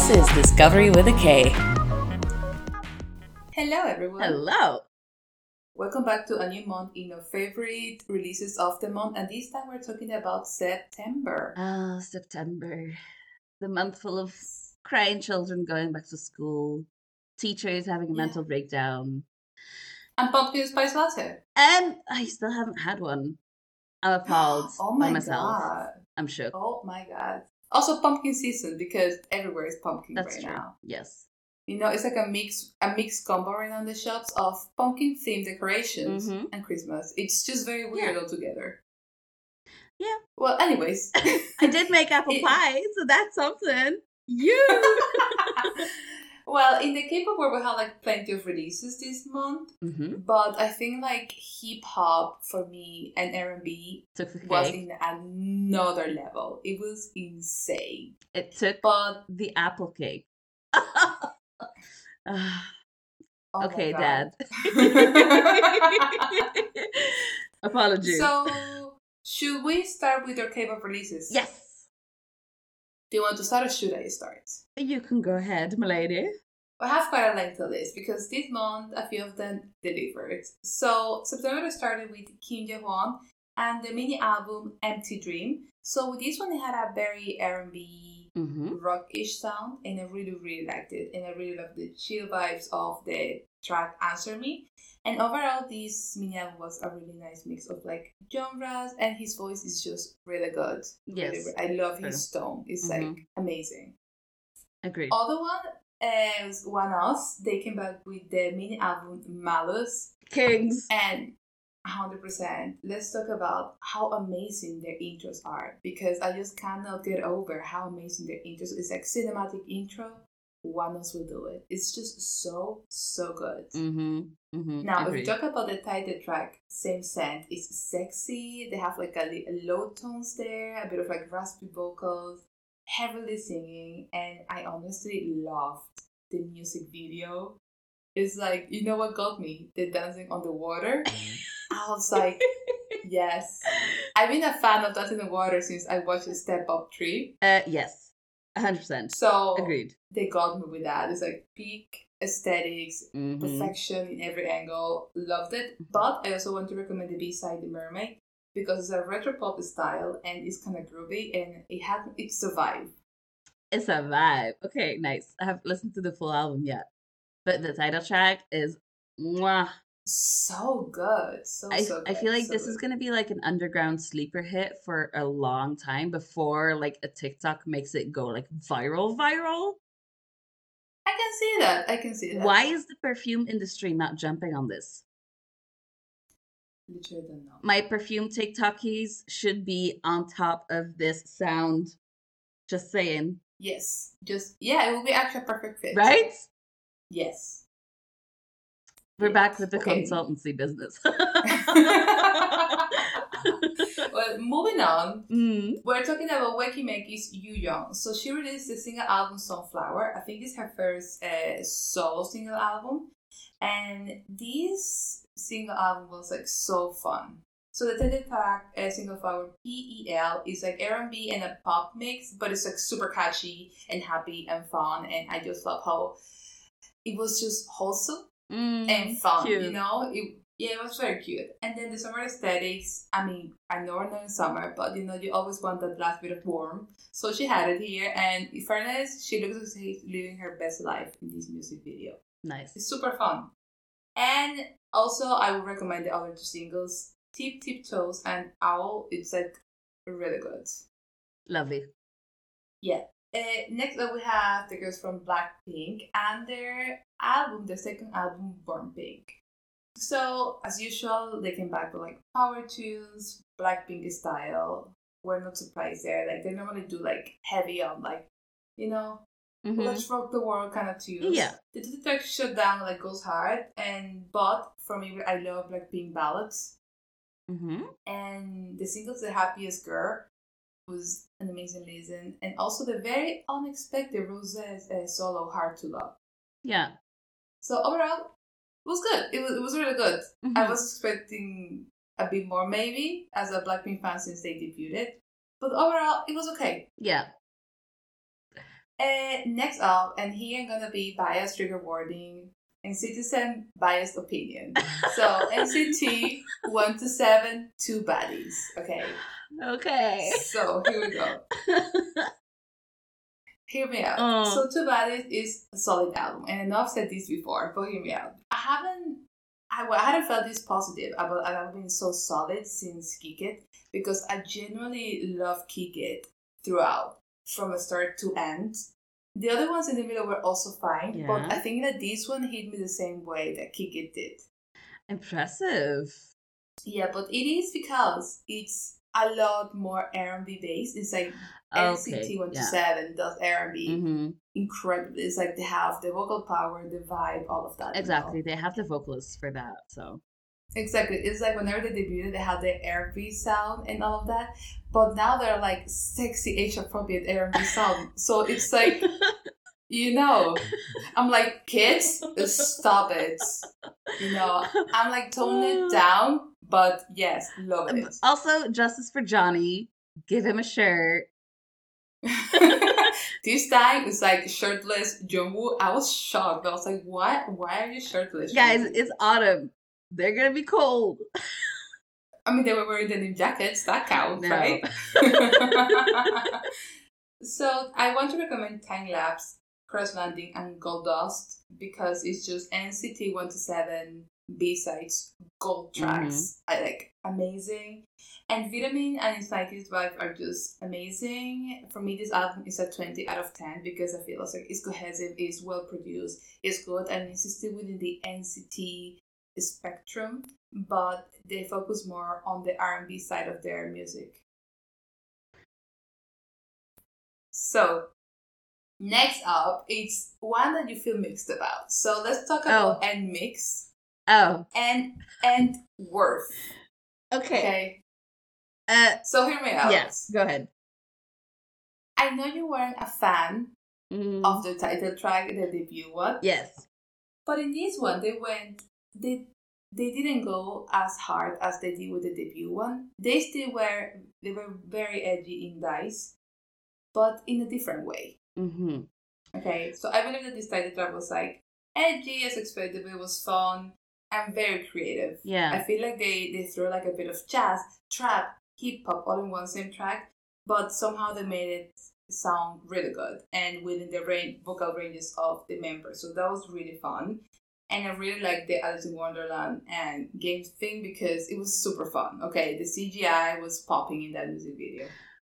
This is Discovery with a K. Hello, everyone. Hello. Welcome back to a new month in your favorite releases of the month. And this time we're talking about September. Oh, September. The month full of crying children going back to school, teachers having a mental breakdown. And pumpkin spice latte. And I still haven't had one. I'm appalled by myself. God. I'm shook. Oh my God. Also pumpkin season because everywhere is pumpkin That's right true. now. Yes. You know, it's like a mixed combo right now in the shops of pumpkin themed decorations and Christmas. It's just very weird altogether. Yeah. Well, anyways. I did make apple pie, so that's something. Well, in the K-pop world, we have like plenty of releases this month, but I think like hip hop for me and R&B was in another level. It was insane. It took the apple cake. Okay, Dad. Apologies. So, should we start with our K-pop releases? Yes. Do you want to start or should I start? You can go ahead, my lady. I have quite a lengthy list because this month a few of them delivered. So September started with Kim Jae-won and the mini album Empty Dream. So with this one they had a very R&B rock-ish sound and I really liked it. And I really loved the chill vibes of the track Answer Me. And overall this mini album was a really nice mix of like genres and his voice is just really good. Yes. Really, I love his tone. It's like amazing. Agreed. Other one is One Us. They came back with the mini album Malus. Kings. And 100%. Let's talk about how amazing their intros are. Because I just cannot get over how amazing their intros. It's like cinematic intro. One Us will do it. It's just so good. Now, Agreed. if you talk about the title track, Same Scent, it's sexy. They have like a low tones there, a bit of like raspy vocals, heavily singing, and I honestly loved the music video. It's like, you know what got me? The dancing on the water. I was like, yes. I've been a fan of dancing in the water since I watched Step Up 3. Yes. 100%. So agreed. They got me with that. It's like peak aesthetics, perfection in every angle. Loved it. But I also want to recommend the B-side, The Mermaid, because it's a retro pop style and it's kind of groovy and it's a vibe. It's a vibe. Okay, nice. I haven't listened to the full album yet, but the title track is mwah. So good. So good. I feel like this is going to be like an underground sleeper hit for a long time before like a TikTok makes it go like viral. I can see that. Why is the perfume industry not jumping on this? Literally don't know. My perfume TikTokies should be on top of this sound. Just saying. Yes. It will be actually a perfect fit. Right? Yes. We're back with the consultancy business. Well, moving on, we're talking about Weki Meki's Yu Young. So she released the single album Sunflower. I think it's her first solo single album. And this single album was like so fun. So the title track, Single Flower, PEL, is like R&B and a pop mix, but it's like super catchy and happy and fun. And I just love how it was just wholesome and fun, cute. You know? It was very cute. And then the summer aesthetics, I mean, I know we're not in summer, but you know, you always want that last bit of warmth. So she had it here, and in fairness, she looks like she's living her best life in this music video. Nice. It's super fun. And also, I would recommend the other two singles, Tip Toes and Owl. It's like really good. Lovely. Yeah. Next up, we have the girls from Blackpink and their second album, Born Pink. So, as usual, they came back with like power tunes, Blackpink style. We're not surprised there. Like, they normally do like heavy on like, you know, let's rock the world kind of tunes. Yeah. The track Shut Down like goes hard, but for me, I love Blackpink ballads. And the single The Happiest Girl was an amazing listen, and also the very unexpected Rose's solo Hard to Love. Yeah. So overall, it was good. It was really good. I was expecting a bit more maybe as a Blackpink fan since they debuted, but overall it was okay. Yeah. Next up, and here I'm gonna be biased trigger warning and citizen biased opinion. So NCT 127, Two Baddies. Okay. Okay. So here we go. Hear me out. So Two Baddies is a solid album, and I know I've said this before, but hear me out. I hadn't felt this positive about an album being so solid since Kick It, because I genuinely love Kick It throughout, from start to end. The other ones in the middle were also fine, but I think that this one hit me the same way that Kick It did. Impressive. Yeah, but it is because it's a lot more R&B based. It's like NCT 127 does R&B incredibly. It's like they have the vocal power, the vibe, all of that. Exactly, they have the vocalists for that. So exactly, it's like whenever they debuted, they had the R&B sound and all of that. But now they're like sexy age appropriate R&B sound. So it's like, you know, I'm like, kids, stop it. You know, I'm like toning it down. But yes, love it. Also, justice for Johnny. Give him a shirt. This time it's like shirtless Jungwoo. I was shocked. I was like, what? Why are you shirtless? Guys, it's autumn. They're gonna be cold. I mean, they were wearing denim jackets. That counts, right? So I want to recommend Time Lapse, Crash Landing, and Gold Dust because it's just NCT 127 B-sides, gold tracks. I like amazing. And Vitamin and Insanity's Vibe are just amazing. For me, this album is a 20 out of 10 because I feel like it's cohesive, it's well produced, it's good, and it's still within the NCT spectrum, but they focus more on the R&B side of their music. So, next up, it's one that you feel mixed about. So let's talk about NMIXX. And Worth. Okay. So hear me out. Yes, go ahead. I know you weren't a fan of the title track, the debut one. Yes. But in this one, they didn't go as hard as they did with the debut one. They were very edgy in Dice, but in a different way. Okay, so I believe that this title track was like edgy as expected, but it was fun and very creative. Yeah. I feel like they threw like a bit of jazz, trap, hip hop all in one same track, but somehow they made it sound really good and within the vocal ranges of the members. So that was really fun. And I really like the Alice in Wonderland and games thing because it was super fun. Okay, the CGI was popping in that music video.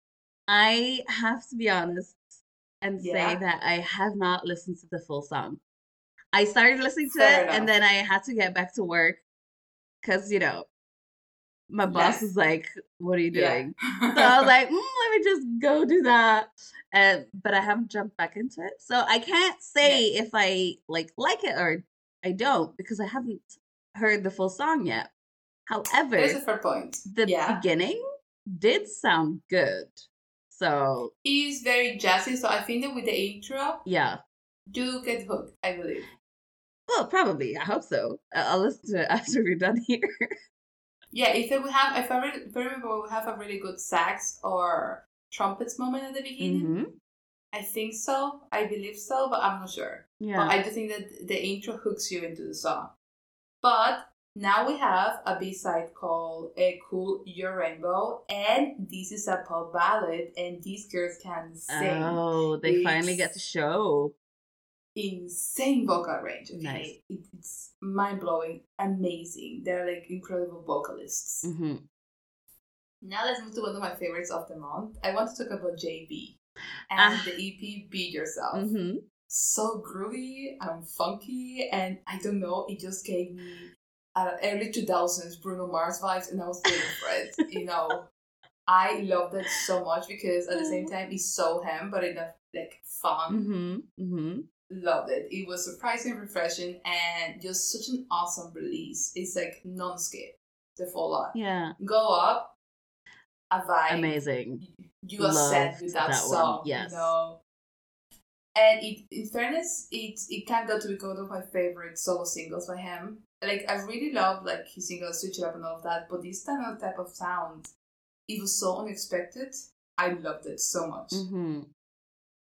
I have to be honest and say that I have not listened to the full song. I started listening to it and then I had to get back to work because, you know, my boss was like, what are you doing? So I was like, let me just go do that. But I haven't jumped back into it. So I can't say if I like it or I don't because I haven't heard the full song yet. However, there's a fair point. The beginning did sound good. So it's very jazzy. So I think that with the intro, do get hooked, I believe. Well, probably. I hope so. I'll listen to it after we're done here. Yeah, if I remember, we have a really good sax or trumpets moment at the beginning. I think so. I believe so, but I'm not sure. Yeah. But I do think that the intro hooks you into the song. But now we have a B-side called Cool Your Rainbow, and this is a pop ballad, and these girls can sing. Oh, they finally get to show. Insane vocal range. Okay, nice. It's mind-blowing, amazing. They're like incredible vocalists. Now let's move to one of my favorites of the month. I want to talk about JB and the EP Be Yourself. So groovy and funky, and I don't know, it just gave me early 2000s Bruno Mars vibes, and I was living for it. You know, I love that so much because at the same time it's so him, but in a like fun. Loved it. It was surprising, refreshing, and just such an awesome release. It's like non-skip the full lot. Yeah. Go up, a vibe. Amazing. You are set with that song. One. Yes. You know. And in fairness, it can go to be one of my favorite solo singles by him. Like I really love like his singles, Switch It Up and all of that, but this type of sound, it was so unexpected. I loved it so much.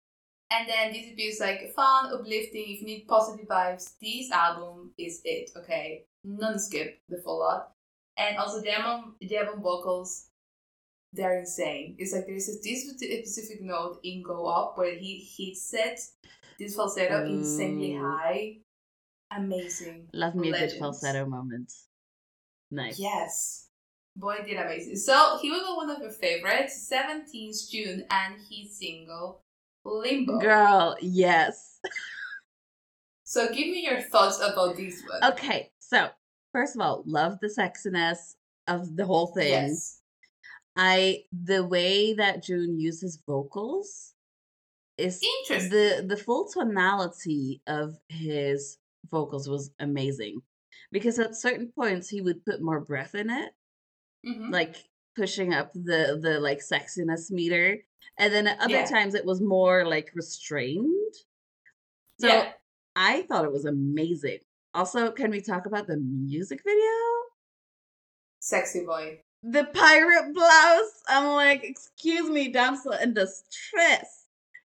And then this EP is like fun, uplifting. If you need positive vibes, this album is it. Okay, non-skip the full lot. And also the album vocals, they're insane. It's like there's this specific note in Go Up where he hits it, this falsetto insanely high. Amazing. Love me a good falsetto moment. Nice. Yes. Boy, did amazing. So here we go, one of your favorites, 17th June, and his single, Limbo. Girl, yes. So give me your thoughts about this one. Okay, so first of all, love the sexiness of the whole thing. Yes. The way that June uses vocals is interesting. The full tonality of his vocals was amazing, because at certain points he would put more breath in it, like pushing up the like sexiness meter, and then at other times it was more like restrained. So I thought it was amazing. Also, can we talk about the music video? Sexy boy. The pirate blouse. I'm like, excuse me, damsel in distress.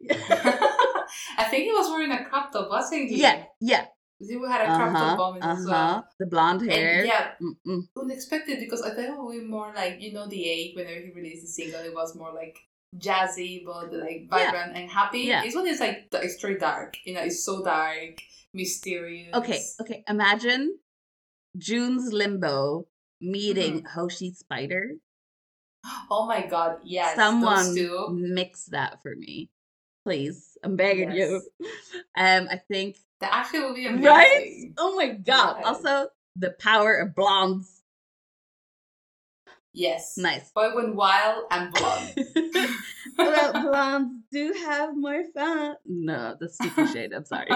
I think he was wearing a crop top, wasn't he? Yeah. He had a crop top moment as well. The blonde hair. And unexpected, because I thought it would be more like, the 8, whenever he released the single, it was more like jazzy, but like vibrant and happy. Yeah. This one is like straight dark. It's so dark, mysterious. Okay. Imagine June's Limbo meeting Hoshi Spider. Oh my god, yes. Someone mix that for me. Please. I'm begging you. I think that actually will be amazing. Right? Oh my god. Yes. Also, the power of blondes. Yes. Nice. Boy went wild and blonde. Well, blondes do have more fun. No, that's super shade. I'm sorry.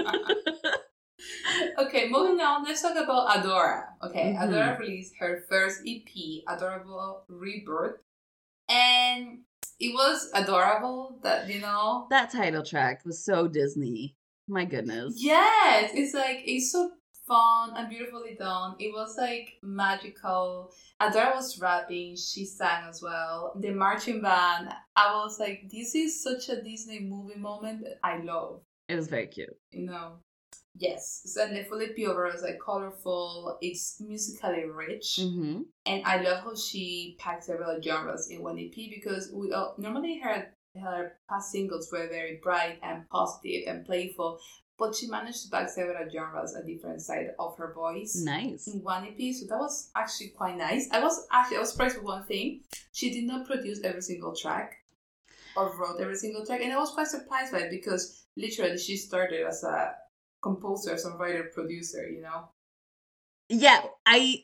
Okay, moving on, let's talk about Adora. Okay, Adora released her first EP, Adorable Rebirth. And it was adorable, that title track was so Disney. My goodness. Yes, it's so fun and beautifully done. It was like magical. Adora was rapping, she sang as well. The marching band, I was like, this is such a Disney movie moment that I love. It was very cute. Yes, so the full EP overall is like colorful, it's musically rich, and I love how she packed several genres in one EP, because we normally her past singles were very bright and positive and playful, but she managed to pack several genres, a different side of her voice. Nice. In one EP, so that was actually quite nice. I was surprised with one thing. She did not produce every single track or wrote every single track, and I was quite surprised by it, because literally she started as a composer, songwriter, producer, Yeah, I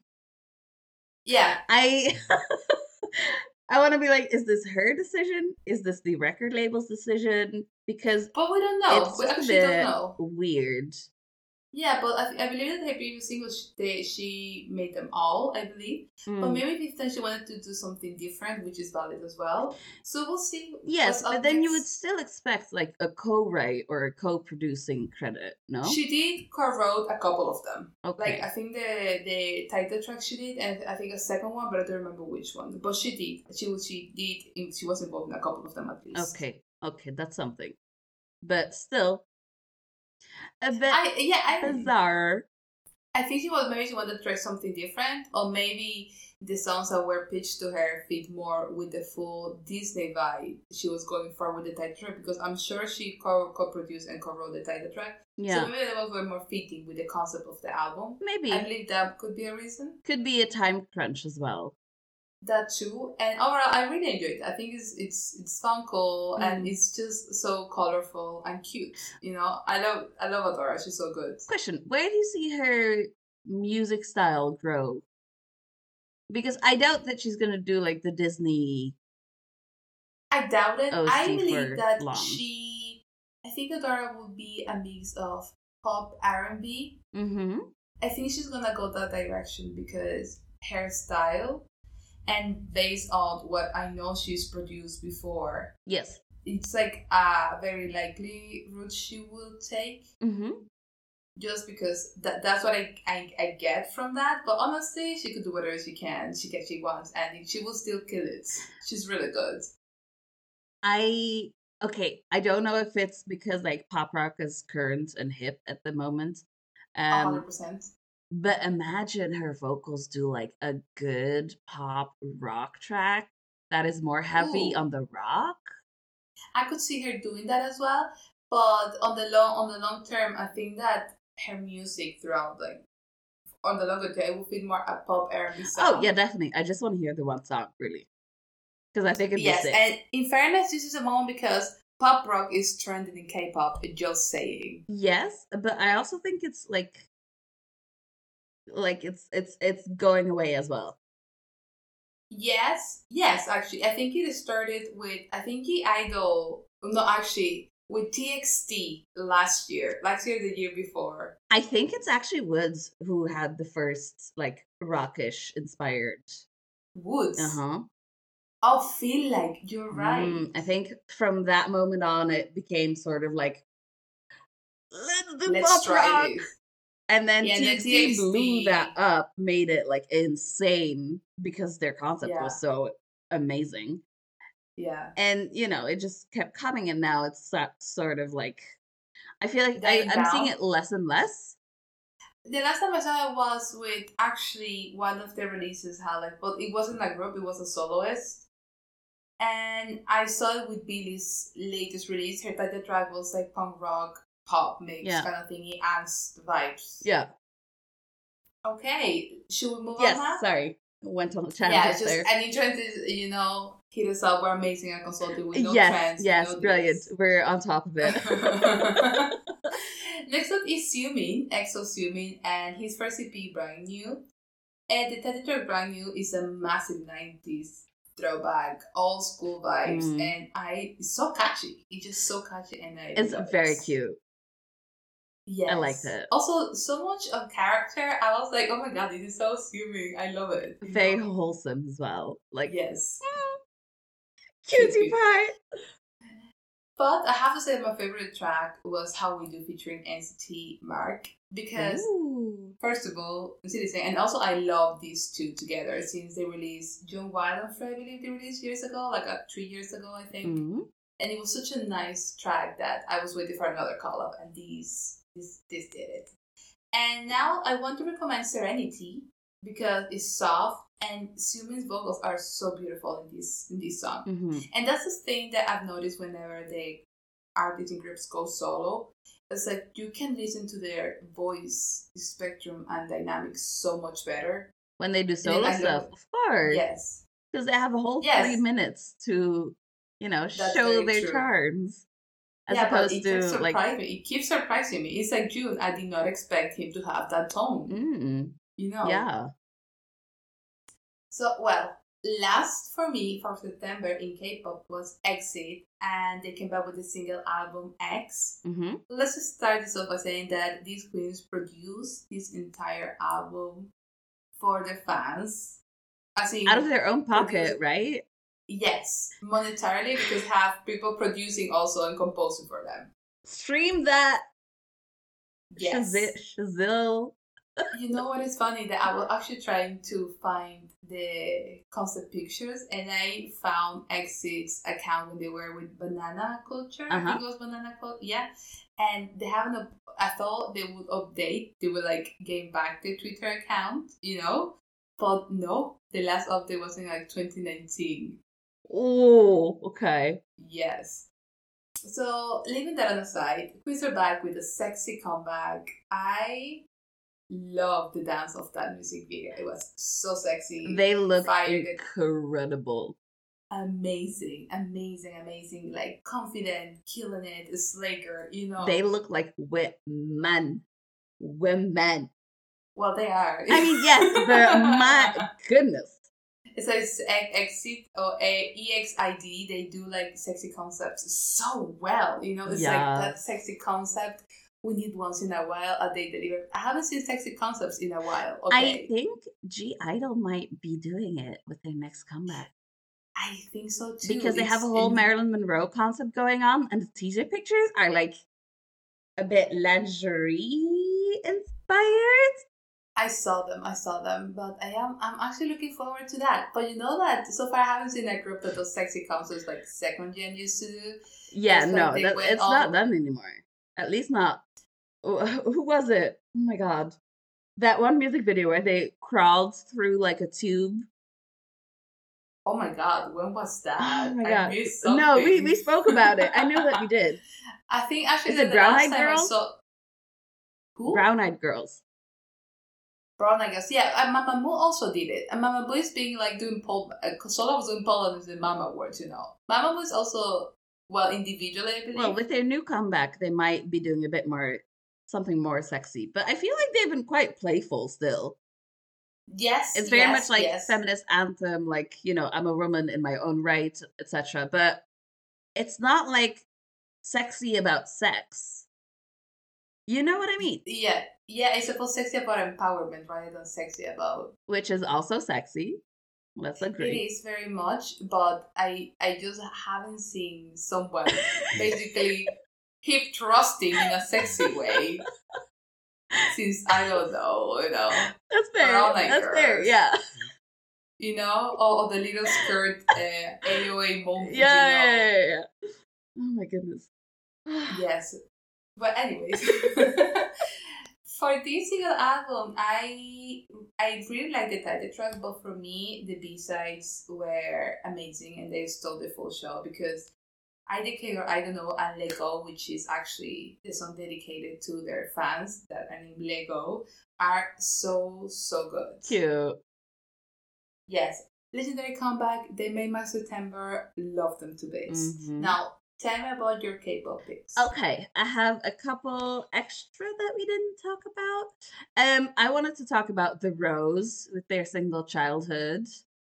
want to be like, is this her decision? Is this the record label's decision? But we don't know. We actually don't know. Weird. Yeah, but I believe that her previous singles, she made them all, I believe. But maybe this time she wanted to do something different, which is valid as well. So we'll see. Yes, but then you would still expect like a co-write or a co-producing credit, no? She did co-wrote a couple of them. Okay. Like, I think the title track she did, and I think a second one, but I don't remember which one. But she did. She was involved in a couple of them at least. Okay, that's something. But still, a bit bizarre. I think she wanted to try something different, or maybe the songs that were pitched to her fit more with the full Disney vibe she was going for with the title track, because I'm sure she co-produced and co-wrote the title track. Yeah. So maybe that was more fitting with the concept of the album. Maybe. I believe that could be a reason. Could be a time crunch as well. That too, and overall, I really enjoyed it. I think it's fun, cool, and it's just so colorful and cute. I love Adora. She's so good. Question: where do you see her music style grow? Because I doubt that she's gonna do like the Disney. I doubt it. I believe that long. I think Adora would be a mix of pop, R&B. I think she's gonna go that direction because her style. And based on what I know she's produced before, yes, it's like a very likely route she will take. Just because that's what I get from that. But honestly, she could do whatever she can. She wants, and she will still kill it. She's really good. I okay, I don't know if it's because like pop rock is current and hip at the moment. 100%. But imagine her vocals do like a good pop rock track that is more heavy on the rock. I could see her doing that as well, but on the long term, I think that her music throughout like on the longer term it will fit more a pop R&B song. Oh yeah, definitely. I just want to hear the one song really, because I think it'd be sick. And in fairness, this is a moment because pop rock is trending in K-pop. Just saying. Yes, but I also think it's like it's going away as well. Yes, actually, I think it started with with TXT last year, the year before. I think it's actually Woods who had the first like rockish inspired. Woods. I feel like you're right. I think from that moment on, it became sort of like let's do pop rock. And then TXT blew that up, made it like insane because their concept was so amazing. Yeah. And, you know, it just kept coming. And now it's sort of like, I feel like I'm seeing it less and less. The last time I saw it was with actually one of the releases, but it wasn't a group, it was a soloist. And I saw it with Billie's latest release. Her title track was like punk rock, pop mix kind of thingy, angst vibes. Yeah. Okay, should we move on? Yes, sorry. Went on a tangent there. And you're trying to, hit us up. We're amazing at consulting with no trends. Yes, brilliant. We're on top of it. Next up is Xiumin, EXO Xiumin, and his first EP, Brand New. And the title track, Brand New, is a massive 90s throwback, old school vibes, and it's so catchy. It's just so catchy, and it's very cute. Yes. I liked it. Also, so much of character. I was like, oh my god, this is so Xiumin. I love it. Very wholesome as well. Like, yes. Cutie pie. But I have to say my favorite track was How We Do featuring NCT Mark. Because, first of all, and also I love these two together since they released Jung Wild and Frey, I believe they released years ago, like 3 years ago, I think. And it was such a nice track that I was waiting for another collab, and this did it. And now I want to recommend Serenity because it's soft and Xiumin's vocals are so beautiful in this song. And that's the thing that I've noticed whenever the artists and groups go solo. It's like you can listen to their voice spectrum and dynamics so much better when they do solo stuff. Of course, yes, because they have a whole 3 minutes to, show their charms. As opposed to like, it keeps surprising me. It's like June. I did not expect him to have that tone. Yeah. So last for me for September in K-pop was EXIT, and they came back with the single album X. Let's just start this off by saying that these queens produced this entire album for their fans, out of their own pocket, right? Yes, monetarily, because have people producing also and composing for them. Stream that. Yes. Shazil. You know what is funny? That I was actually trying to find the concept pictures, and I found EXIT's account when they were with Banana Culture. I think it was Banana Culture. Yeah. And they haven't, I thought they would update. They would like gain back their Twitter account, But no, the last update was in like 2019. Oh, okay. Yes. So, leaving that on the side, Queens are back with a sexy comeback. I love the dance of that music video. It was so sexy. They look incredible. Amazing. Like, confident, killing it, a slaker, They look like women. Well, they are. I mean, yes, but my goodness. It says EXIT or EXID. They do like sexy concepts so well. It's like that sexy concept we need once in a while. They deliver. I haven't seen sexy concepts in a while. Okay. I think (G)I-DLE might be doing it with their next comeback. I think so too. Because they have a whole Marilyn Monroe concept going on, and the teaser pictures are like a bit lingerie inspired. I saw them, but I'm actually looking forward to that. But you know that so far I haven't seen a group that does sexy concerts like Second Gen used to do. Yeah, It's no, like it's not done anymore. At least not. Who was it? Oh my God. That one music video where they crawled through like a tube. Oh my God, when was that? Oh my God. I missed something. No, we spoke about it. I knew that we did. I think actually Is it Brown Eyed Girls? Who? Brown Eyed Girls. Brown Eyed Girls. Yeah, and Mamamoo also did it. And Mamamoo is being like doing pole. Sola was doing pole and the Mama Awards, you know. Mamamoo is also, well, individually, I believe. Well, with their new comeback, they might be doing a bit more, something more sexy. But I feel like they've been quite playful still. Yes, it's very much like feminist anthem, like, you know, I'm a woman in my own right, etc. But it's not like sexy about sex. You know what I mean? Yeah, it's supposed sexy about empowerment rather than sexy about. Which is also sexy. Let's agree. It is very much, but I just haven't seen someone basically hip thrusting in a sexy way. Since I don't know, you know. That's fair. That's fair, yeah. You know, or the little skirt AOA moment. Yeah. Oh my goodness. Yes. But anyways, for this single album, I really like the title track, but for me, the B-sides were amazing and they stole the full show because I Declare, I Don't Know, and Lego, which is actually the song dedicated to their fans that are named Lego, are so good. Cute. Yes. Legendary comeback, they made my September, love them to bits. Mm-hmm. Now, tell me about your K-pop picks. Okay, I have a couple extra that we didn't talk about. I wanted to talk about The Rose with their single Childhood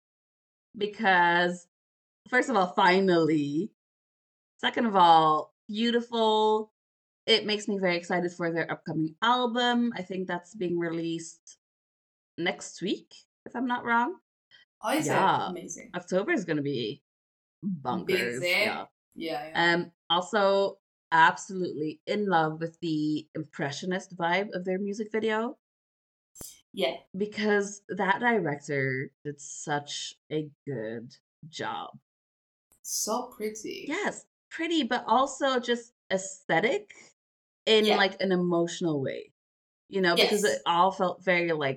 because, first of all, finally. Second of all, beautiful. It makes me very excited for their upcoming album. I think that's being released next week, if I'm not wrong. Oh, is it? Amazing. October is going to be bonkers. Busy. Yeah. Also, absolutely in love with the impressionist vibe of their music video. Yeah. Because that director did such a good job. So pretty. Yes. Pretty, but also just aesthetic in like an emotional way, you know, because it all felt very like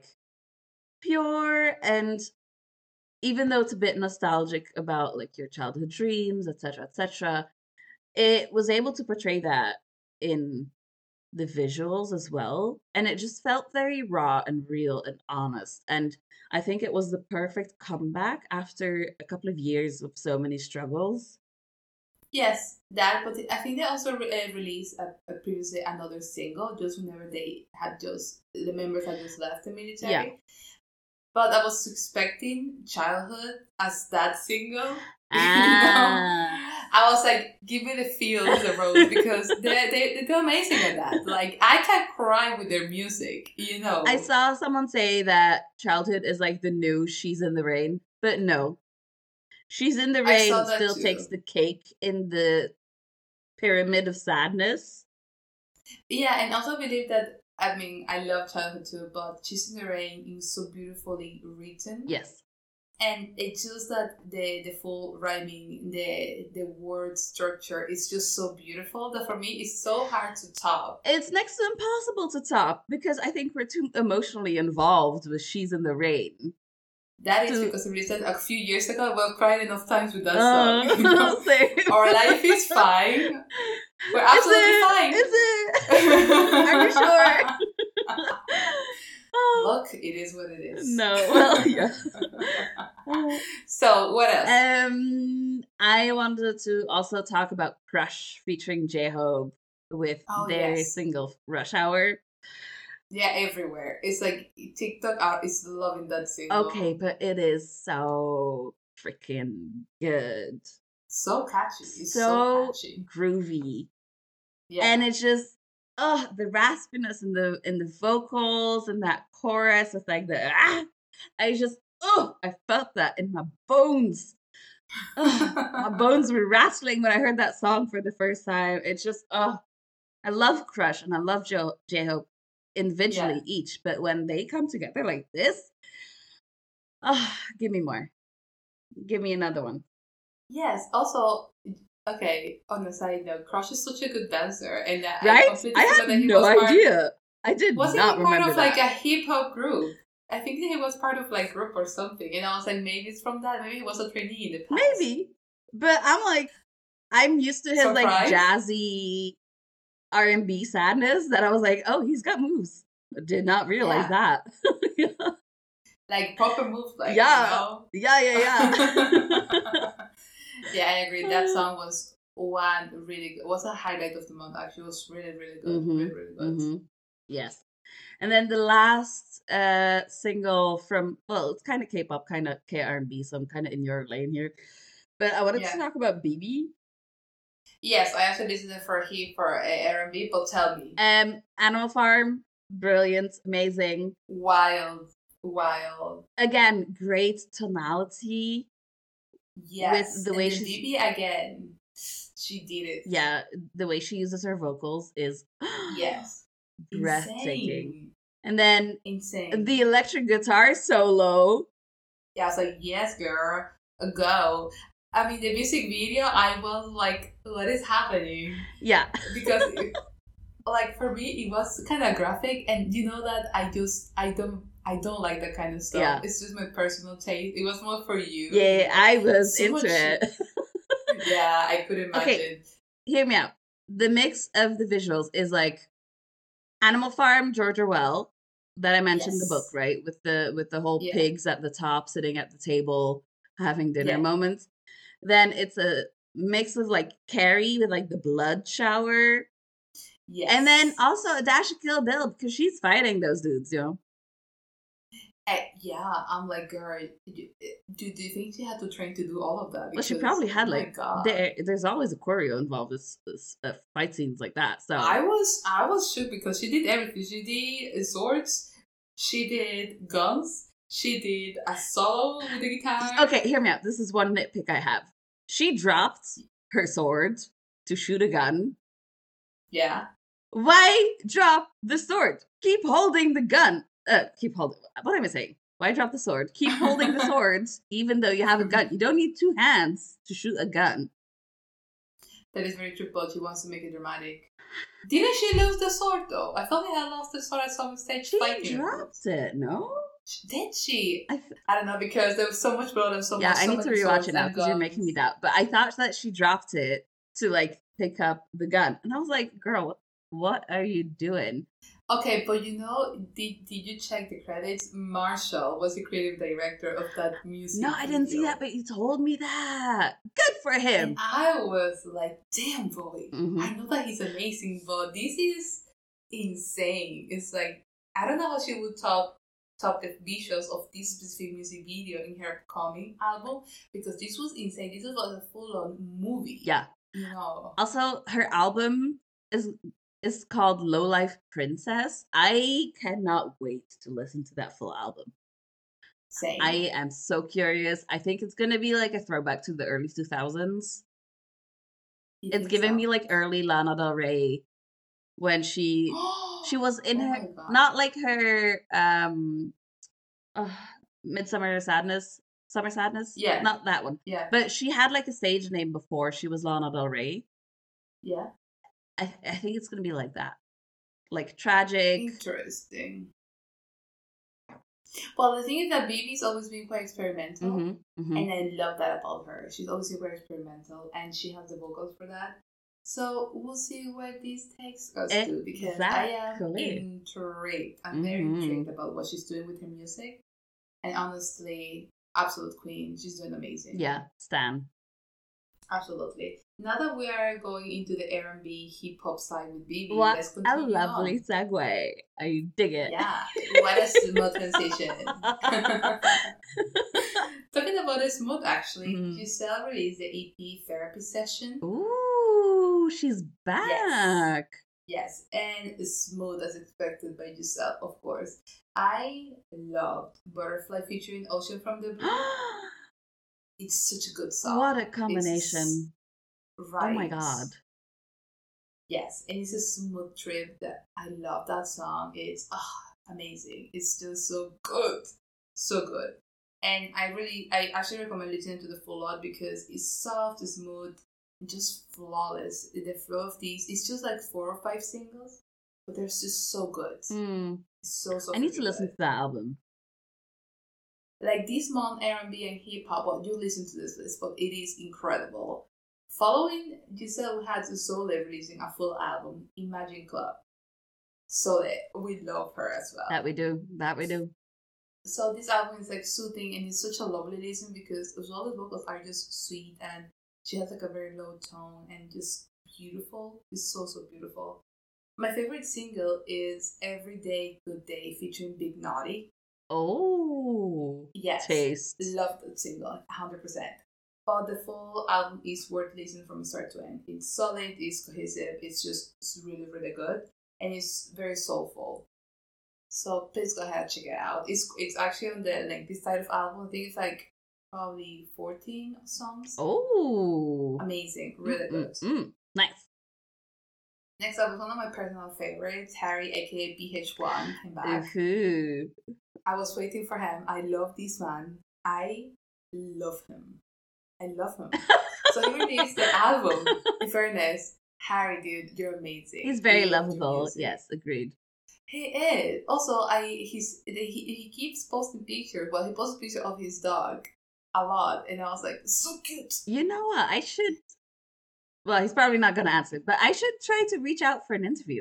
pure, and even though it's a bit nostalgic about like your childhood dreams, etc., it was able to portray that in the visuals as well, and it just felt very raw and real and honest, and I think it was the perfect comeback after a couple of years of so many struggles. Yes, that, but I think they also released previously another single just whenever they had the members had just left the military. Yeah. But I was expecting Childhood as that single. I was like, give me the feel of The Rose because they're amazing at that. Like, I can cry with their music, you know. I saw someone say that Childhood is like the new She's in the Rain, but no. She's in the Rain still takes the cake in the pyramid of sadness. Yeah, and also believe that, I mean, I love Childhood too, but She's in the Rain is so beautifully written. Yes. And it's just that the full rhyming, the word structure is just so beautiful that for me it's so hard to top. It's next to impossible to top because I think we're too emotionally involved with She's in the Rain. That is because we released that a few years ago. We've cried enough times with that song. You know? Our life is fine. We're absolutely fine. Is it? Are you sure? Look, it is what it is. No, well, yeah. So, what else? I wanted to also talk about Crush featuring J-Hope with their single Rush Hour. Yeah, everywhere. It's like TikTok is loving that single. Okay, but it is so freaking good. So catchy. It's so catchy. Groovy. Yeah. And it's just the raspiness in the vocals and that chorus with like the I felt that in my bones. My bones were rattling when I heard that song for the first time. It's just I love Crush and I love J-Hope. individually each, but when they come together like this, give me more. Give me another one. Yes. Also, okay, on the side note, Crush is such a good dancer, and right? I had no idea. I did not remember that. Was he part of like a hip hop group? I think he was part of like group or something, and I was like, maybe it's from that. Maybe he was a trainee in the past. Maybe, but I'm like, I'm used to his like jazzy R&B sadness that I was like, oh, he's got moves. I did not realize that. Like proper moves, like yeah. Yeah. Yeah, I agree. That song was was a highlight of the month. Actually, it was really, really good. Mm-hmm. Really good. Mm-hmm. Yes. And then the last single from, well, it's kind of K-pop, kind of K-R&B, so I'm kind of in your lane here. But I wanted to talk about BB. Yes, I actually listened for R&B, but tell me. Animal Farm, brilliant, amazing. Wild. Again, great tonality. Yes, with the way BB again, she did it. Yeah, the way she uses her vocals is breathtaking. Insane. And then insane. The electric guitar solo. Yeah, I was like, yes, girl, go. I mean, the music video, I was like, what is happening? Yeah. Because, like, for me, it was kind of graphic, and you know that I don't like that kind of stuff. Yeah. It's just my personal taste. It was more for you. Yeah, I was into it. Yeah, I could imagine. Okay, hear me out. The mix of the visuals is like Animal Farm, George Orwell, that I mentioned in the book, right? With the whole pigs at the top sitting at the table having dinner moments. Then it's a mix of like Carrie with like the blood shower. Yes. And then also a dash of Kill Bill because she's fighting those dudes, you know? Yeah, I'm like, girl, do you think she had to train to do all of that? Because, well, she probably had there's always a choreo involved with fight scenes like that. So I was shook because she did everything. She did swords, she did guns, she did a solo with the guitar. Okay, hear me out. This is one nitpick I have. She dropped her sword to shoot a gun. Yeah. Why drop the sword? Keep holding the gun. What am I saying? Why drop the sword? Keep holding the sword, even though you have a gun. You don't need two hands to shoot a gun. That is very true, but she wants to make it dramatic. Didn't she lose the sword, though? I thought they had lost the sword at some stage fighting. She dropped it, no? Did she? I don't know, because there was so much blood and so much. Yeah, I need to rewatch it now because you're making me doubt. But I thought that she dropped it to like pick up the gun, and I was like, "Girl, what are you doing?" Okay, but you know, did you check the credits? Marshall was the creative director of that music. No, I didn't see that, but you told me that. Good for him. And I was like, "Damn, boy! Mm-hmm. I know that he's amazing, but this is insane." It's like I don't know how she would top the visuals of this specific music video in her upcoming album, because this was insane. This was a full-on movie. Yeah. You know. Also, her album is called Low Life Princess. I cannot wait to listen to that full album. Same. I am so curious. I think it's gonna be like a throwback to the early 2000s. It's giving me like early Lana Del Rey when she was in her not like her Midsummer Sadness, Summer Sadness. Yeah, not that one. Yeah, but she had like a stage name before she was Lana Del Rey. Yeah, I think it's gonna be like that, like tragic. Interesting. Well, the thing is that BB's always been quite experimental, and I love that about her. She's always super experimental, and she has the vocals for that. So we'll see where this takes us to, because I am intrigued. I'm very intrigued about what she's doing with her music, and honestly, absolute queen. She's doing amazing. Yeah, stan. Absolutely. Now that we are going into the R&B hip hop side with BB, what let's continue. A lovely segue. I dig it. Yeah, what a smooth transition. Talking about a smooth, actually, Giselle released the EP Therapy Session. Ooh, she's back. Yes, and smooth as expected by Giselle, of course. I loved Butterfly featuring Ocean from the Blue. It's such a good song. What a combination. Right. Oh my god. Yes, and it's a smooth trip that I love that song. It's amazing. It's just so good. So good. And I actually recommend listening to the full lot because it's soft, it's smooth, just flawless. The flow of these, it's just like 4 or 5 singles, but they're just so good. It's so I need to listen to that album. Like this month, R&B and hip hop. Well, you listen to this list, but it is incredible. Following, Giselle Hadji-Solé releasing a full album, Imagine Club. So we love her as well. That we do. So this album is like soothing and it's such a lovely listen because as well the vocals are just sweet and she has like a very low tone and just beautiful. It's so beautiful. My favorite single is Everyday Good Day featuring Big Naughty. Oh, yes, taste. Love that single, 100%. But the full album is worth listening from start to end. It's solid, it's cohesive, it's really good, and it's very soulful. So please go ahead, check it out. It's actually on the like this type of album. I think it's like probably 14 songs. Oh, amazing, really good. Nice. Next up is one of my personal favorites, Harry, aka BH1, came back. I was waiting for him. I love this man. I love him. So he released the album. In fairness, Harry, dude, you're amazing. He's very lovable. Yes, agreed. He is. Also, he keeps posting pictures. Well, he posts pictures of his dog a lot, and I was like, so cute. You know what? I should. Well, he's probably not going to answer, but I should try to reach out for an interview.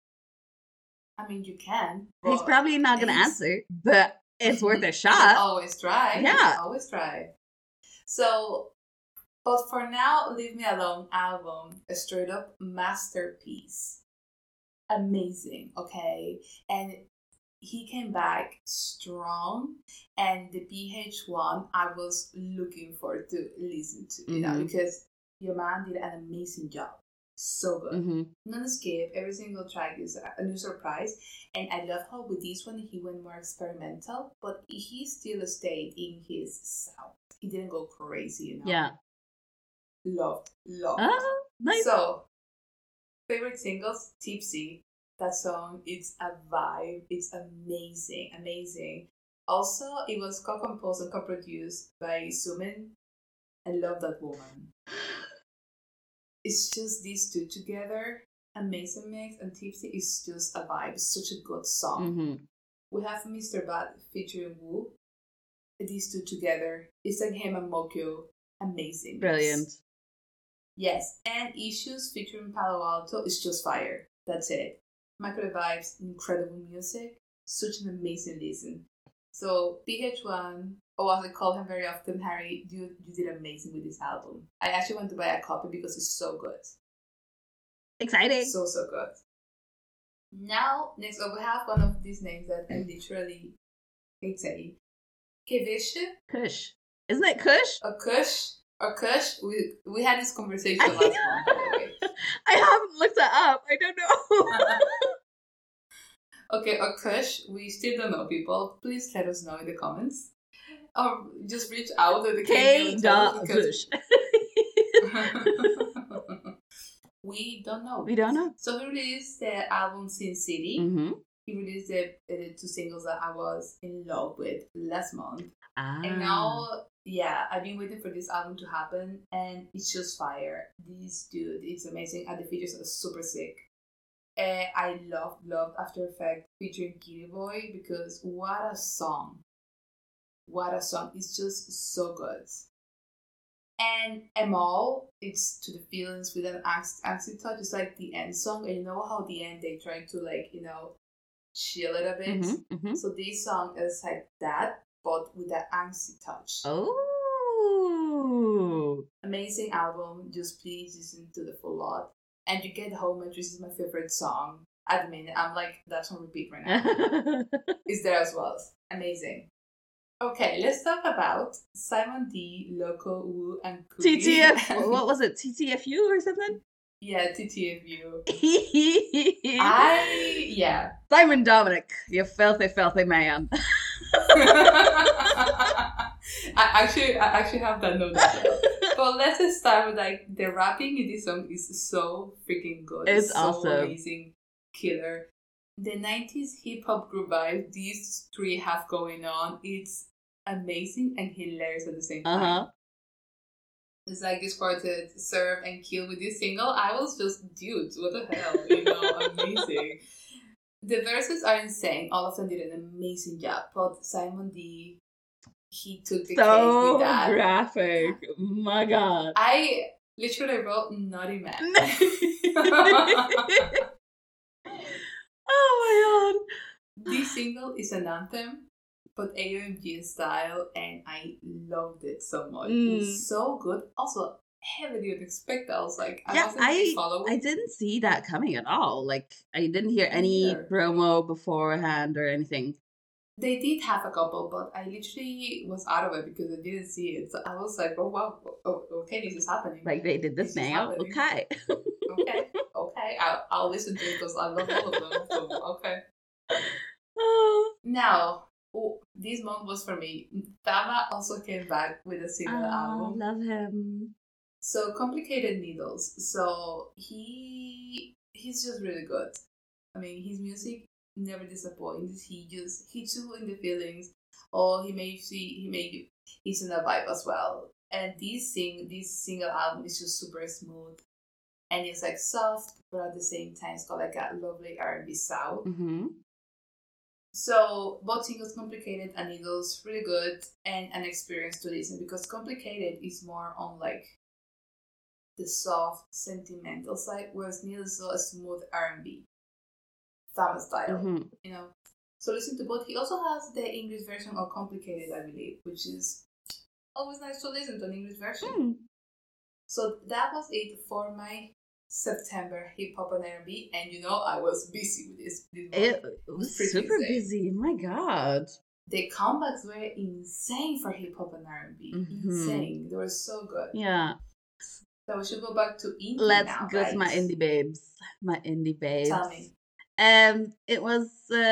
I mean, you can. He's probably not going to answer, but it's worth a shot. Always try. Yeah. Always try. So, but for now, Leave Me Alone album, a straight up masterpiece. Amazing, okay? And he came back strong, and the BH1 I was looking forward to listen to, you know, because your man did an amazing job. So good. Non-skip, every single track is a new surprise, and I love how with this one he went more experimental, but he still stayed in his sound. He didn't go crazy, you know. Yeah. Loved. Oh, nice. So, favorite singles, Tipsy. That song, it's a vibe. It's amazing. Also, it was co-composed and co-produced by Sumin. I love that woman. It's just these two together. Amazing mix, and Tipsy is just a vibe. It's such a good song. We have Mr. Bad featuring Wu. These two together. It's like him and Mokyo. Amazing. Brilliant. Yes, and Issues featuring Palo Alto is just fire. That's it. Micro Vibes, incredible music. Such an amazing listen. So, BH1, as I call him very often, Harry, you did amazing with this album. I actually went to buy a copy because it's so good. Exciting. So good. Now, next up, we have one of these names that I literally hate saying. Kevish. Kush. Isn't it Kush? Or Kush. We had this conversation last month, by the way. I haven't looked it up. I don't know. Okay, or Kush. We still don't know, people. Please let us know in the comments. Or just reach out at the K.Kush. We don't know. We don't know. So he released the album Sin City. He released the 2 singles that I was in love with last month. And now, I've been waiting for this album to happen, and it's just fire. This dude, it's amazing, and the features are super sick. I loved After Effects featuring Kitty Boy because what a song. It's just so good. And Emal, it's to the feelings with an angsty touch. It's like the end song, and you know how the end they try to chill it a bit. So this song is like that, but with that angsty touch. Oh, amazing album. Just please listen to the full lot, and you get home. Which is my favorite song. At the minute, I'm like that's on repeat right now. It's there as well. Amazing. Okay, let's talk about Simon D, Loco, Wu, and Cookie. TTF. What was it? TTFU or something? Yeah, TTFU. Yeah. Simon Dominic, you filthy man. I actually have that note as well. But let's just start with like the rapping in this song is so freaking good. It's so awesome. Amazing, killer. The 90s hip hop group vibe these three have going on, it's amazing and hilarious at the same time. It's like this quartet serve and kill with this single. I was just, dude, what the hell? Amazing. The verses are insane. All of them did an amazing job. But Simon D, he took the cake with that. So graphic. My God. I literally wrote Naughty Man. Oh my God. This single is an anthem, but AOMG style, and I loved it so much. It was so good. Also, heavily unexpected. I was like, I didn't see that coming at all. Like, I didn't hear any promo beforehand or anything. They did have a couple, but I literally was out of it because I didn't see it. So I was like, oh wow, okay, this is happening. Like, they did this now. Okay. Okay. I'll listen to it because I love all of them. So, okay. Now, this month was for me. Tama also came back with a single album. Love him. So Complicated Needles. So he's just really good. I mean, his music never disappoints. He too in the feelings. He's in a vibe as well. And this single album is just super smooth, and it's like soft, but at the same time it's got like a lovely R&B sound. Mm-hmm. So both singles, Complicated and Needles, really good and an experience to listen, because Complicated is more on like the soft, sentimental side, whereas Needles is a smooth R&B, Tama style, So listen to both. He also has the English version of Complicated, I believe, which is always nice to listen to an English version. So that was it for my September hip hop and R&B, and I was busy with this. It was super busy. My God, the comebacks were insane for hip hop and R&B. Insane. They were so good. Yeah. So we should go back to indie. Let's now, go right? to my indie babes. Tell me. It was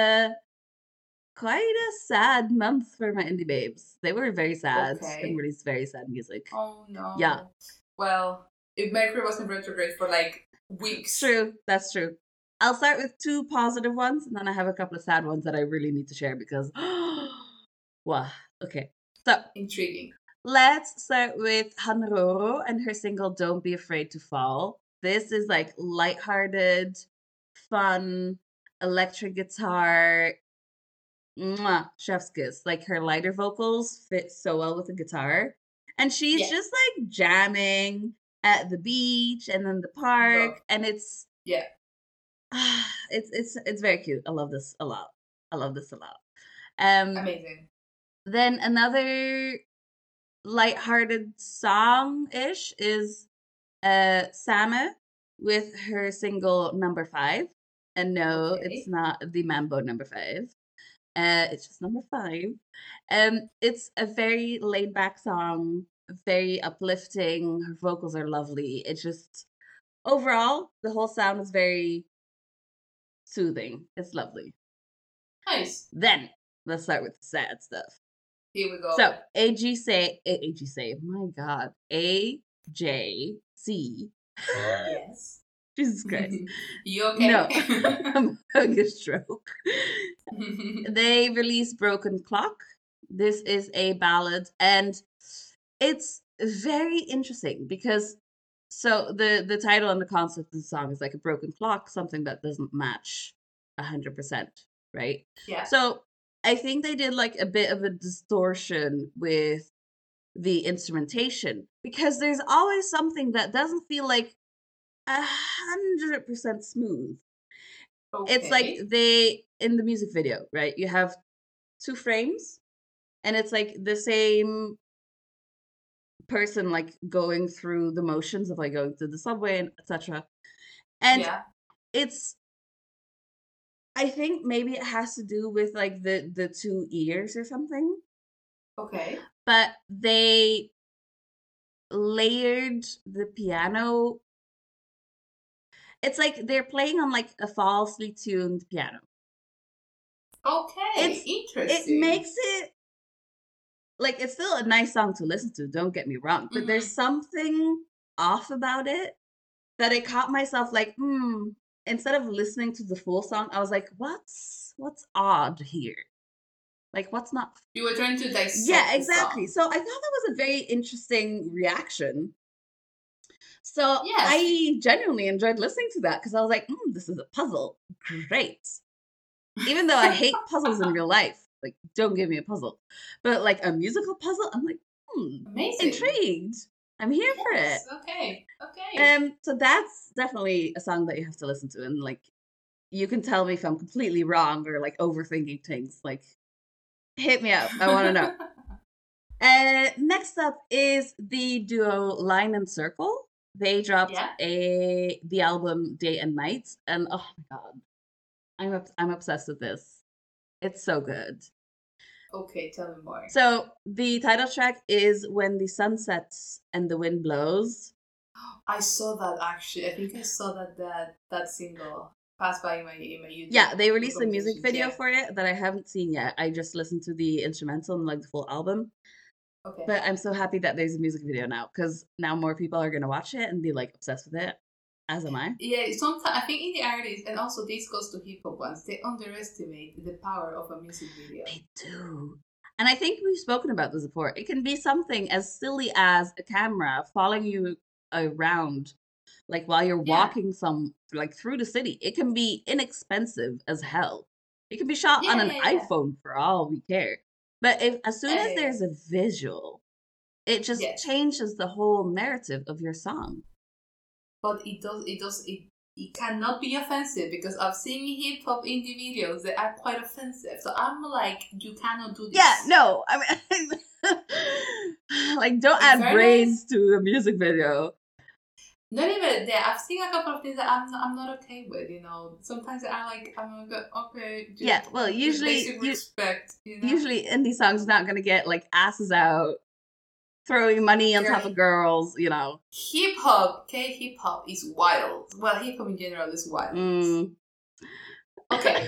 quite a sad month for my indie babes. They were very sad and released very sad music. Oh no. Yeah. Well, if Mercury was in retrograde for like weeks. True, that's true. I'll start with 2 positive ones, and then I have a couple of sad ones that I really need to share because, wow. Okay, so intriguing. Let's start with Hanroro and her single "Don't Be Afraid to Fall." This is like lighthearted, fun, electric guitar. Mwah, chef's kiss. Like, her lighter vocals fit so well with the guitar. And she's just like jamming at the beach and in the park. And it's it's very cute. I love this a lot. Amazing. Then another lighthearted song-ish is Sama with her single Number 5. And no, it's not the Mambo Number 5. It's just Number 5. It's a very laid back song, very uplifting. Her vocals are lovely. It's just, overall, the whole sound is very soothing. It's lovely. Nice. Then let's start with the sad stuff. Here we go. So my God, AJC. Yes. Jesus Christ. You okay? No, I'm having a stroke. They released Broken Clock. This is a ballad, and it's very interesting because the title and the concept of the song is like a broken clock, something that doesn't match 100%, right? Yeah. So I think they did like a bit of a distortion with the instrumentation, because there's always something that doesn't feel like 100% smooth. Okay. It's like they, in the music video, right? You have 2 frames, and it's like the same person like going through the motions of like going through the subway and etc. And it's, I think maybe it has to do with like the 2 ears or something. Okay. But they layered the piano. It's like they're playing on like a falsely tuned piano. Okay, interesting. It makes it like it's still a nice song to listen to, don't get me wrong, but there's something off about it that it caught myself like, instead of listening to the full song, I was like, what's odd here? Like, what's not? You were trying to dissect. Yeah, exactly. So I thought that was a very interesting reaction. So yes. I genuinely enjoyed listening to that because I was like, this is a puzzle. Great. Even though I hate puzzles in real life, like, don't give me a puzzle. But like a musical puzzle, I'm like, amazing. Intrigued. I'm here for it. Okay. So that's definitely a song that you have to listen to. And like, you can tell me if I'm completely wrong or like overthinking things. Like, hit me up. I want to know. Next up is the duo Line and Circle. They dropped the album Day and Night, and oh my god, I'm obsessed with this. It's so good. Okay, tell me more. So the title track is When the Sun Sets and the Wind Blows. I saw that actually. I think I saw that single pass by in my YouTube. Yeah, they released a music video for it that I haven't seen yet. I just listened to the instrumental and like the full album. Okay. But I'm so happy that there's a music video now because now more people are gonna watch it and be like obsessed with it, as am I. Yeah, sometimes I think in the artists, and also this goes to hip hop ones, they underestimate the power of a music video. They do. And I think we've spoken about this before. It can be something as silly as a camera following you around, like while you're walking through the city. It can be inexpensive as hell. It can be shot on an iPhone for all we care. But as soon as there's a visual, it just changes the whole narrative of your song. But it cannot be offensive because I've seen hip hop indie videos that are quite offensive. So I'm like, you cannot do this. Yeah, no. I mean, like, don't add brains to a music video. Not even that. I've seen a couple of things that I'm not okay with. Sometimes I'm like, okay. Yeah, well, usually respect. Usually indie songs not gonna get like asses out, throwing money on top of girls. Hip hop, hip hop is wild. Well, hip hop in general is wild. Okay.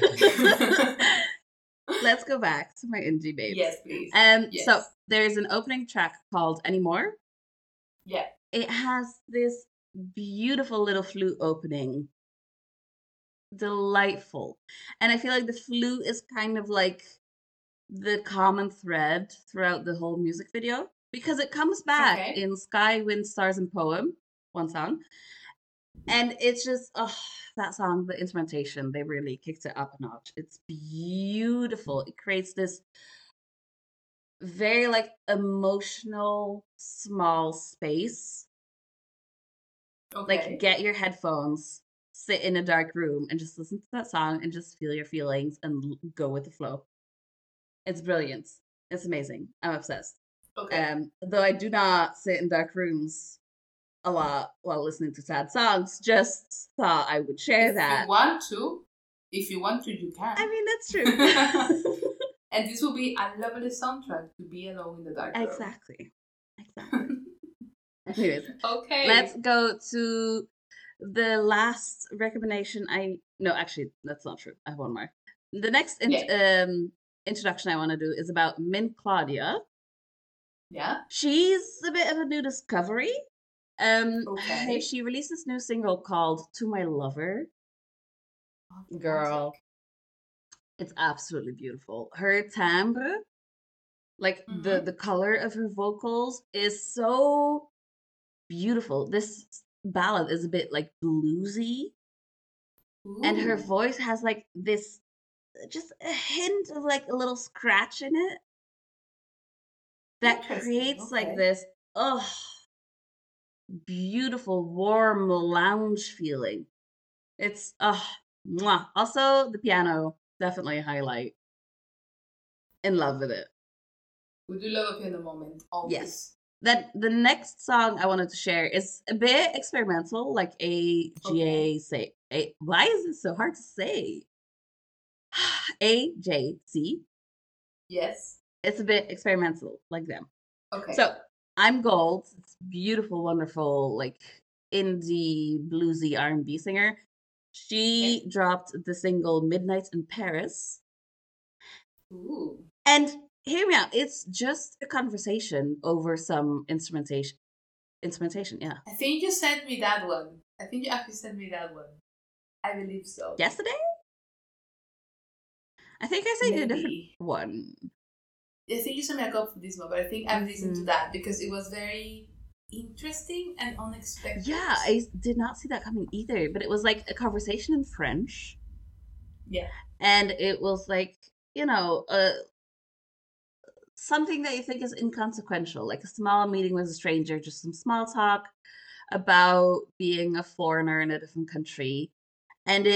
Let's go back to my indie babes. Yes, please. Yes. So there's an opening track called Anymore. Yeah. It has this beautiful little flute opening. Delightful. And I feel like the flute is kind of like the common thread throughout the whole music video because it comes back in Sky, Wind, Stars, and Poem, one song. And it's just, that song, the instrumentation, they really kicked it up a notch. It's beautiful. It creates this very like emotional, small space. Okay. Like, get your headphones, sit in a dark room, and just listen to that song and just feel your feelings and go with the flow. It's brilliant. It's amazing. I'm obsessed. Okay. Though I do not sit in dark rooms a lot while listening to sad songs, just thought I would share that. If you want to, you can. I mean, that's true. And this will be a lovely soundtrack to be alone in the dark room. Exactly. Anyways, okay. Let's go to the last recommendation. No, actually, that's not true. I have one more. The next introduction I want to do is about Mint Claudia. Yeah. She's a bit of a new discovery. She released this new single called To My Lover. Girl, it's absolutely beautiful. Her timbre, like the color of her vocals is so beautiful. This ballad is a bit like bluesy. Ooh. And her voice has like this, just a hint of like a little scratch in it that creates like this, beautiful, warm lounge feeling. It's, mwah. Also, the piano, definitely a highlight. In love with it. We do love a piano moment, always. Yes. Then the next song I wanted to share is a bit experimental, like AJC. Why is it so hard to say? AJC. Yes. It's a bit experimental, like them. Okay. So I'm Gold. It's beautiful, wonderful, like indie bluesy R&B singer. She dropped the single Midnight in Paris. Ooh. And hear me out. It's just a conversation over some instrumentation. Instrumentation, yeah. I think you sent me that one. I think you actually sent me that one. I believe so. Yesterday? I think I sent you a different one. I think you sent me a copy for this one, but I think I'm listening to that because it was very interesting and unexpected. Yeah, I did not see that coming either, but it was like a conversation in French. Yeah. And it was like, you know, something that you think is inconsequential, like a small meeting with a stranger, just some small talk about being a foreigner in a different country. And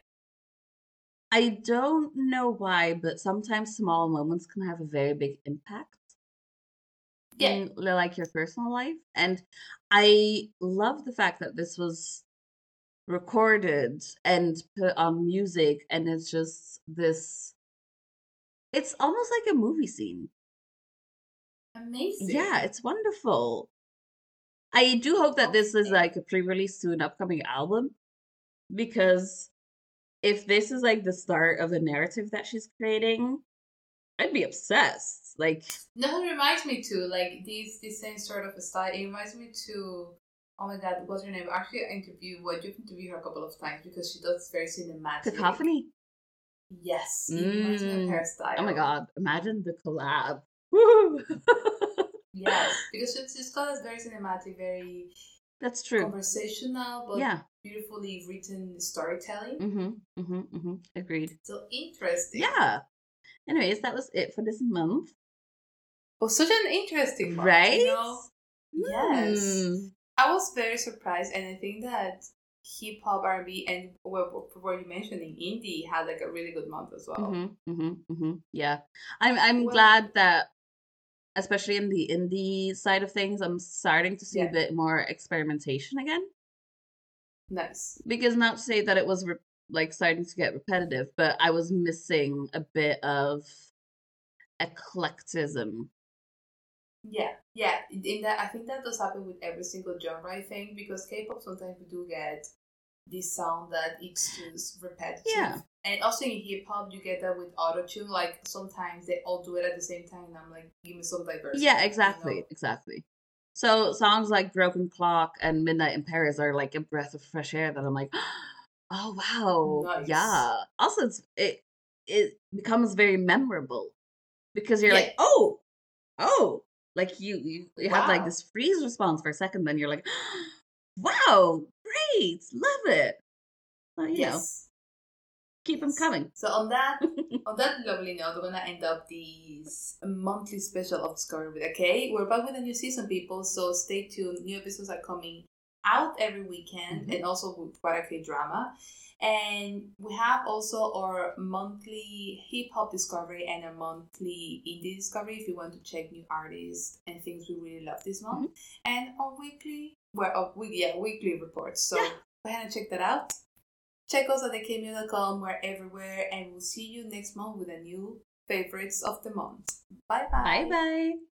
I don't know why, but sometimes small moments can have a very big impact in like your personal life. And I love the fact that this was recorded and put on music, and it's just this, it's almost like a movie scene. Amazing. Yeah, it's wonderful. I do hope that this is like a pre-release to an upcoming album, because if this is like the start of a narrative that she's creating, I'd be obsessed. Like, no, it reminds me to like this same sort of a style. It reminds me to, oh my god, what's her name? Actually, you've interviewed her a couple of times because she does very cinematic. Cacophony. Yes, it reminds me of her style. Oh my god, imagine the collab. Woo! Yes, because she's got a very cinematic, very that's true conversational, but beautifully written storytelling. Agreed. So interesting. Yeah. Anyways, that was it for this month. Well, such an interesting month, right? You know? Yes. I was very surprised, and I think that hip hop, R&B, and what you mentioning, indie had like a really good month as well. Yeah, I'm glad that, especially in the indie side of things, I'm starting to see a bit more experimentation again. Nice. Because not to say that it was like starting to get repetitive, but I was missing a bit of eclecticism. Yeah. In that, I think that does happen with every single genre. I think because K-pop sometimes we do get this sound that it's just repetitive. Yeah. And also in hip hop, you get that with auto-tune. Like sometimes they all do it at the same time, and I'm like, give me some diversity. Yeah, exactly, you know? Exactly. So songs like Broken Clock and Midnight in Paris are like a breath of fresh air that I'm like, oh wow, nice. Yeah. Also, it becomes very memorable because you're like, oh, like you have like this freeze response for a second, then you're like, wow, great, love it. Well, you know, keep them coming. So on that lovely note, we're gonna end up this monthly special of Discovery with a K. We're back with a new season, people, so stay tuned. New episodes are coming out every weekend, and also with What a K drama. And we have also our monthly hip hop discovery and a monthly indie discovery if you want to check new artists and things we really love this month. And our weekly reports. So go ahead and check that out. Check us at thekmedia.com. We're everywhere, and we'll see you next month with a new favorites of the month. Bye bye. Bye bye.